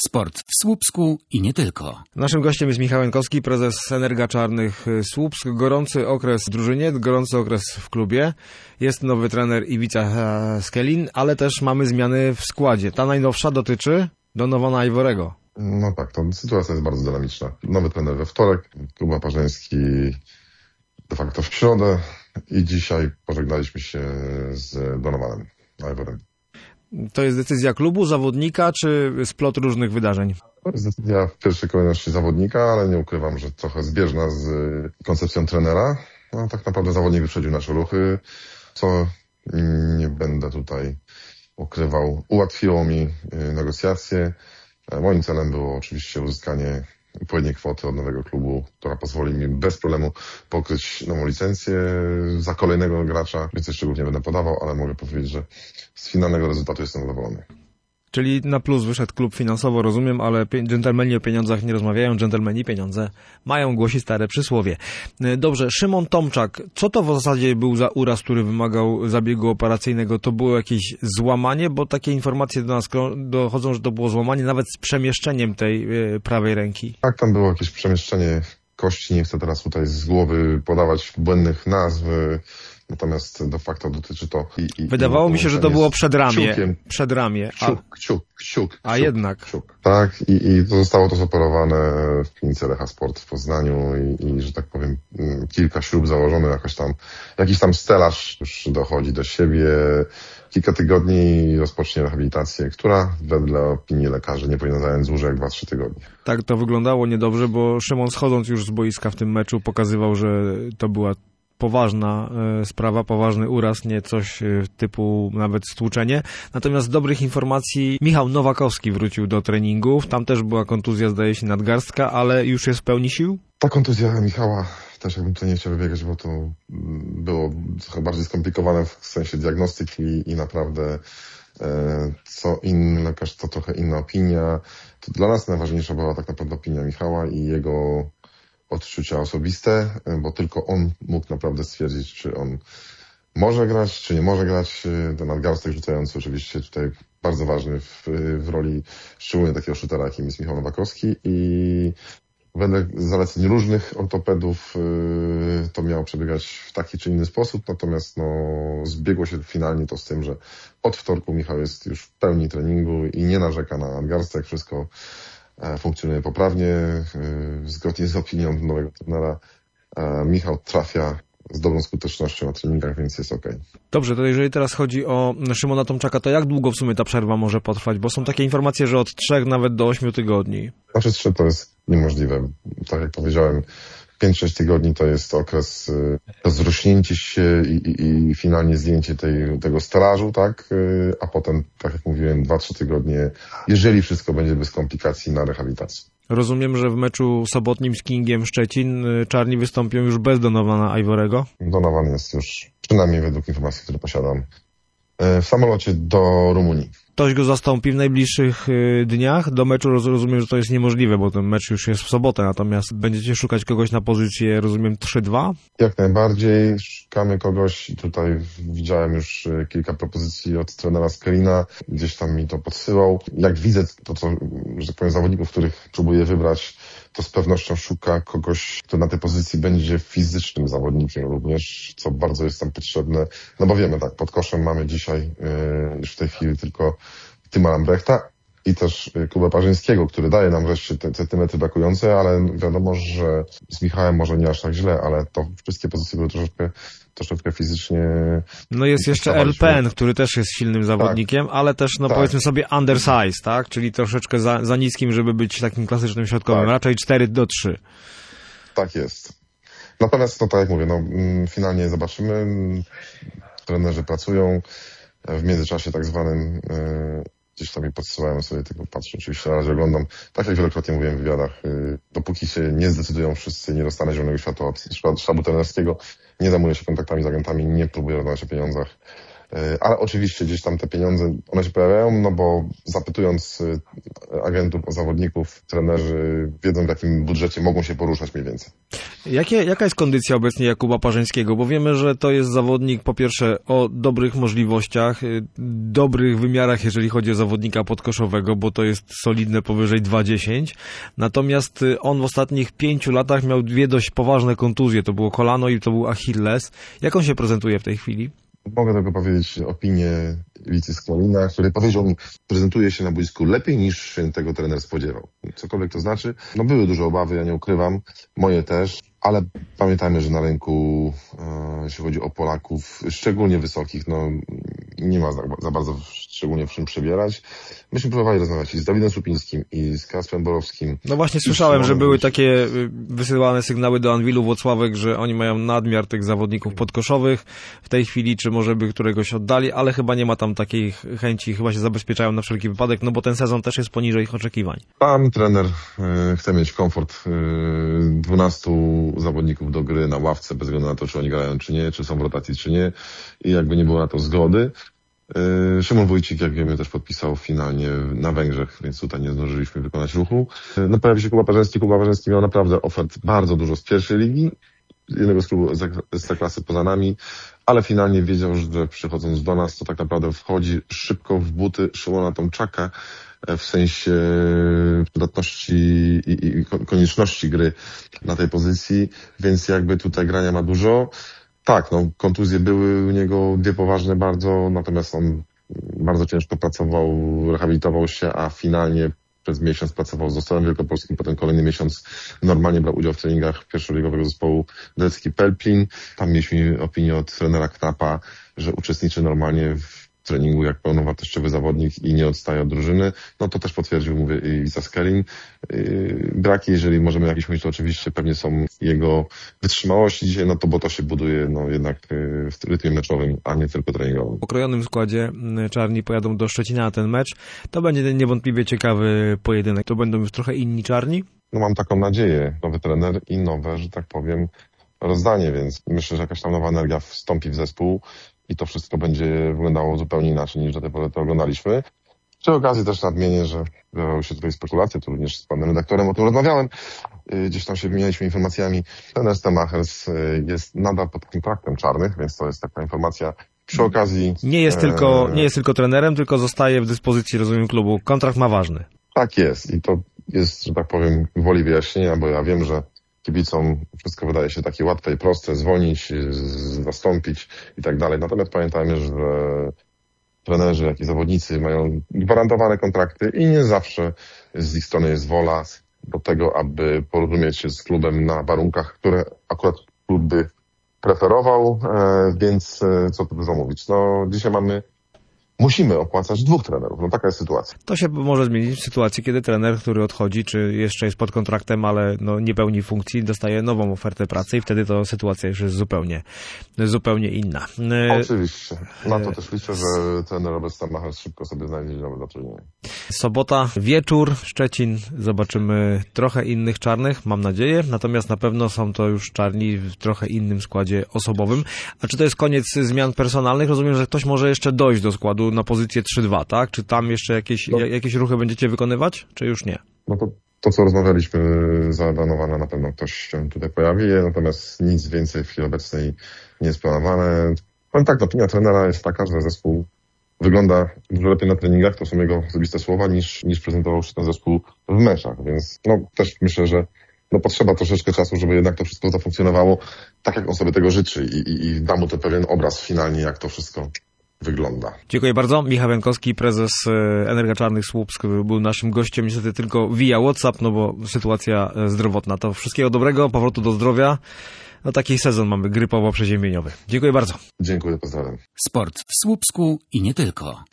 Sport w Słupsku i nie tylko. Naszym gościem jest Michał Jankowski, prezes Energa Czarnych Słupsk. Gorący okres w drużynie, gorący okres w klubie. Jest nowy trener Iwica Skelin, ale też mamy zmiany w składzie. Ta najnowsza dotyczy Donowana Ivorego. No tak, to sytuacja jest bardzo dynamiczna. Nowy trener we wtorek, Kuba Parzyński de facto w środę i dzisiaj pożegnaliśmy się z Donowanem Ivorem. To jest decyzja klubu, zawodnika, czy splot różnych wydarzeń? To jest decyzja w pierwszej kolejności zawodnika, ale nie ukrywam, że trochę zbieżna z koncepcją trenera. No, tak naprawdę zawodnik wyprzedził nasze ruchy, co nie będę tutaj ukrywał. Ułatwiło mi negocjacje. Moim celem było oczywiście uzyskanie odpowiedniej kwoty od nowego klubu, która pozwoli mi bez problemu pokryć nową licencję za kolejnego gracza. Więcej szczegółów nie będę podawał, ale mogę powiedzieć, że z finalnego rezultatu jestem zadowolony. Czyli na plus wyszedł klub finansowo, rozumiem, ale dżentelmeni o pieniądzach nie rozmawiają, dżentelmeni pieniądze mają, głosi stare przysłowie. Dobrze, Szymon Tomczak, co to w zasadzie był za uraz, który wymagał zabiegu operacyjnego? To było jakieś złamanie, bo takie informacje do nas dochodzą, że to było złamanie nawet z przemieszczeniem tej prawej ręki. Tak, tam było jakieś przemieszczenie kości, nie chcę teraz tutaj z głowy podawać błędnych nazw, natomiast de facto dotyczy to... Wydawało mi się, że to było przedramię. Przedramię. Kciuk. A jednak. Kciuk. Tak, i to zostało to zoperowane w klinice Lecha Sport w Poznaniu i że tak powiem, kilka śrub założone, jakiś tam stelaż już dochodzi do siebie. Kilka tygodni i rozpocznie rehabilitację, która wedle opinii lekarzy nie powinna zająć dłużej jak 2-3 tygodnie. Tak to wyglądało niedobrze, bo Szymon, schodząc już z boiska w tym meczu, pokazywał, że to była poważna sprawa, poważny uraz, nie coś typu nawet stłuczenie. Natomiast z dobrych informacji Michał Nowakowski wrócił do treningów. Tam też była kontuzja, zdaje się, nadgarstka, ale już jest w pełni sił? Ta kontuzja Michała, też jakbym tutaj nie chciał wybiegać, bo to było trochę bardziej skomplikowane w sensie diagnostyki i naprawdę co inny lekarz, to trochę inna opinia. To dla nas najważniejsza była tak naprawdę opinia Michała i jego odczucia osobiste, bo tylko on mógł naprawdę stwierdzić, czy on może grać, czy nie może grać. Ten nadgarstek rzucający oczywiście tutaj bardzo ważny w roli szczególnie takiego shootera, jakim jest Michał Nowakowski i wedle zaleceń różnych ortopedów to miało przebiegać w taki czy inny sposób, natomiast zbiegło się finalnie to z tym, że od wtorku Michał jest już w pełni treningu i nie narzeka na nadgarstek, wszystko funkcjonuje poprawnie, zgodnie z opinią nowego trenera. Michał trafia z dobrą skutecznością na treningach, więc jest okej. Dobrze, to jeżeli teraz chodzi o Szymona Tomczaka, to jak długo w sumie ta przerwa może potrwać? Bo są takie informacje, że od 3 nawet do 8 tygodni. Znaczy 3 to jest niemożliwe. Tak jak powiedziałem, 5-6 tygodni to jest okres rozrośnięcie się i finalnie zdjęcie tego stelażu, tak? A potem, tak jak mówiłem, 2-3 tygodnie, jeżeli wszystko będzie bez komplikacji, na rehabilitacji. Rozumiem, że w meczu sobotnim z Kingiem Szczecin czarni wystąpią już bez Donowana Ivorego? Donovan jest już, przynajmniej według informacji, które posiadam, w samolocie do Rumunii. Ktoś go zastąpi w najbliższych dniach? Do meczu rozumiem, że to jest niemożliwe, bo ten mecz już jest w sobotę, natomiast będziecie szukać kogoś na pozycję, rozumiem, 3-2? Jak najbardziej. Szukamy kogoś. Tutaj widziałem już kilka propozycji od trenera Skelina. Gdzieś tam mi to podsyłał. Jak widzę to, co, że tak powiem, zawodników, których próbuję wybrać, to z pewnością szuka kogoś, kto na tej pozycji będzie fizycznym zawodnikiem również, co bardzo jest tam potrzebne. No bo wiemy, tak, pod koszem mamy dzisiaj już w tej chwili tylko Tima Lambrechta i też Kubę Parzyńskiego, który daje nam wreszcie te centymetry brakujące, ale wiadomo, że z Michałem może nie aż tak źle, ale to wszystkie pozycje były troszeczkę fizycznie... No jest jeszcze LPN, który też jest silnym zawodnikiem, tak, ale też, powiedzmy sobie undersize, tak? Czyli troszeczkę za niskim, żeby być takim klasycznym środkowym, tak. Raczej 4-3. Tak jest. Natomiast, tak jak mówię, finalnie zobaczymy. Trenerzy pracują. W międzyczasie tak zwanym gdzieś tam mi podsyłałem sobie tego, patrzę, oczywiście na razie oglądam, tak jak wielokrotnie mówiłem w wywiadach, dopóki się nie zdecydują wszyscy, nie dostanę zielonego światła od sztabu trenerskiego, nie zajmuję się kontaktami z agentami, nie próbuję rozmawiać o pieniądzach, ale oczywiście gdzieś tam te pieniądze, one się pojawiają, bo zapytując agentów o zawodników, trenerzy wiedzą, w jakim budżecie mogą się poruszać mniej więcej. Jaka jest kondycja obecnie Jakuba Parzyńskiego? Bo wiemy, że to jest zawodnik po pierwsze o dobrych możliwościach, dobrych wymiarach, jeżeli chodzi o zawodnika podkoszowego, bo to jest solidne powyżej 2,10. Natomiast on w ostatnich 5 latach miał 2 dość poważne kontuzje. To było kolano i to był Achilles. Jak on się prezentuje w tej chwili? Mogę tylko powiedzieć opinię Licy Skłonina, który powiedział mi, prezentuje się na boisku lepiej niż się tego trener spodziewał. Cokolwiek to znaczy. No były duże obawy, ja nie ukrywam, moje też, ale pamiętajmy, że na rynku, jeśli chodzi o Polaków, szczególnie wysokich, no nie ma za bardzo szczególnie w czym przebierać. Myśmy próbowali rozmawiać i z Dawidem Słupińskim, i z Kasprem Borowskim. No właśnie słyszałem, że były takie wysyłane sygnały do Anwilu Włocławek, że oni mają nadmiar tych zawodników podkoszowych w tej chwili, czy może by któregoś oddali, ale chyba nie ma tam takiej chęci, chyba się zabezpieczają na wszelki wypadek, no bo ten sezon też jest poniżej ich oczekiwań. Pan trener chce mieć komfort 12 zawodników do gry na ławce, bez względu na to, czy oni grają, czy nie, czy są w rotacji, czy nie, i jakby nie było na to zgody. Szymon Wójcik, jak wiemy, też podpisał finalnie na Węgrzech, więc tutaj nie zdążyliśmy wykonać ruchu. No pojawi się Kuba Parzyński. Kuba Parzyński miał naprawdę ofert bardzo dużo z pierwszej ligi, jednego z klubu z tej klasy poza nami, ale finalnie wiedział, że przychodząc do nas, to tak naprawdę wchodzi szybko w buty Szymona Tomczaka, w sensie przydatności i konieczności gry na tej pozycji, więc jakby tutaj grania ma dużo. Tak, no kontuzje były u niego 2 poważne bardzo, natomiast on bardzo ciężko pracował, rehabilitował się, a finalnie przez miesiąc pracował z Ostrołem Wielkopolskim, potem kolejny miesiąc normalnie brał udział w treningach pierwszoligowego zespołu Delecki Pelplin. Tam mieliśmy opinię od trenera Knapa, że uczestniczy normalnie w treningu jak pełnowartościowy zawodnik i nie odstaje od drużyny. No to też potwierdził, mówię, i Wisa Skerin. Braki, jeżeli możemy jakieś mieć, to oczywiście pewnie są jego wytrzymałości dzisiaj, no to bo to się buduje no jednak w rytmie meczowym, a nie tylko treningowym. W okrojonym składzie czarni pojadą do Szczecina na ten mecz. To będzie niewątpliwie ciekawy pojedynek. To będą już trochę inni czarni? No mam taką nadzieję. Nowy trener i nowe, że tak powiem, rozdanie, więc myślę, że jakaś tam nowa energia wstąpi w zespół i to wszystko będzie wyglądało zupełnie inaczej niż do tej pory to oglądaliśmy. Przy okazji też nadmienię, że pojawiały się tutaj spekulacje, tu również z panem redaktorem o tym rozmawiałem, gdzieś tam się wymienialiśmy informacjami. Trener Stemachers jest nadal pod kontraktem czarnych, więc to jest taka informacja. Przy okazji... Nie jest tylko trenerem, tylko zostaje w dyspozycji, rozumiem, klubu. Kontrakt ma ważny. Tak jest i to jest, że tak powiem, woli wyjaśnienia, bo ja wiem, że kibicom wszystko wydaje się takie łatwe i proste, zwolnić, zastąpić i tak dalej. Natomiast pamiętajmy, że trenerzy, jak i zawodnicy mają gwarantowane kontrakty i nie zawsze z ich strony jest wola do tego, aby porozumieć się z klubem na warunkach, które akurat klub by preferował, więc co tu dużo mówić. No dzisiaj musimy opłacać 2 trenerów. No taka jest sytuacja. To się może zmienić w sytuacji, kiedy trener, który odchodzi, czy jeszcze jest pod kontraktem, ale no nie pełni funkcji, dostaje nową ofertę pracy i wtedy to sytuacja już jest zupełnie inna. Oczywiście. Na to też liczę, że trener Robert Stemachers szybko sobie znajdzie nowe zatrudnienie. Sobota, wieczór, Szczecin. Zobaczymy trochę innych czarnych, mam nadzieję. Natomiast na pewno są to już czarni w trochę innym składzie osobowym. A czy to jest koniec zmian personalnych? Rozumiem, że ktoś może jeszcze dojść do składu na pozycję 3-2, tak? Czy tam jeszcze jakieś ruchy będziecie wykonywać, czy już nie? No to co rozmawialiśmy, zaplanowane na pewno ktoś się tutaj pojawi, natomiast nic więcej w chwili obecnej nie jest planowane. Powiem tak, opinia trenera jest taka, że zespół wygląda dużo lepiej na treningach, to są jego osobiste słowa, niż prezentował się ten zespół w meczach, więc no też myślę, że potrzeba troszeczkę czasu, żeby jednak to wszystko zafunkcjonowało tak, jak on sobie tego życzy i da mu to pewien obraz finalnie, jak to wszystko wygląda. Dziękuję bardzo. Michał Jankowski, prezes Energa Czarnych Słupsk, był naszym gościem, niestety tylko via WhatsApp, no bo sytuacja zdrowotna. To wszystkiego dobrego, powrotu do zdrowia. No taki sezon mamy grypowo-przeziębieniowy. Dziękuję bardzo. Dziękuję, pozdrawiam. Sport w Słupsku i nie tylko.